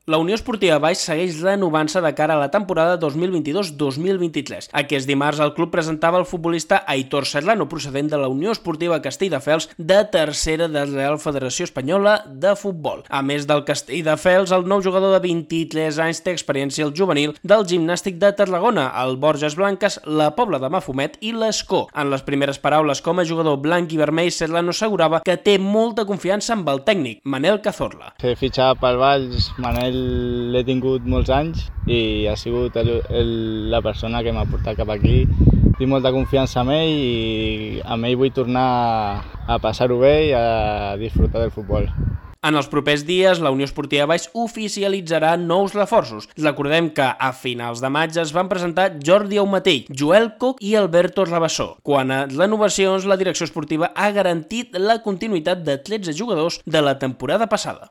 La Unió Esportiva Baix segueix renovant-se de cara a la temporada 2022-2023. Aquest dimarts el club presentava el futbolista Aitor Serrano, procedent de la Unió Esportiva Castelldefels, de tercera de la Real Federació Espanyola de Futbol. A més del Castelldefels, el nou jugador de 23 anys té experiència al juvenil del Gimnàstic de Tarragona, el Borges Blanques, la Pobla de Mafumet i l'Escó. En les primeres paraules com a jugador blanc i vermell, Serrano assegurava que té molta confiança amb el tècnic, Manel Cazorla. Ser fitxat pel Valls, Manel l'he tingut molts anys i ha sigut la persona que m'ha portat cap aquí. Tinc molta confiança en ell i amb ell vull tornar a passar-ho bé i a disfrutar del futbol. En els propers dies, la Unió Esportiva Baix oficialitzarà nous reforços. Recordem que a finals de maig es van presentar Jordi Aumatell, Joel Coc i Alberto Rabassó. Quant a renovacions, la direcció esportiva ha garantit la continuïtat de 13 jugadors de la temporada passada.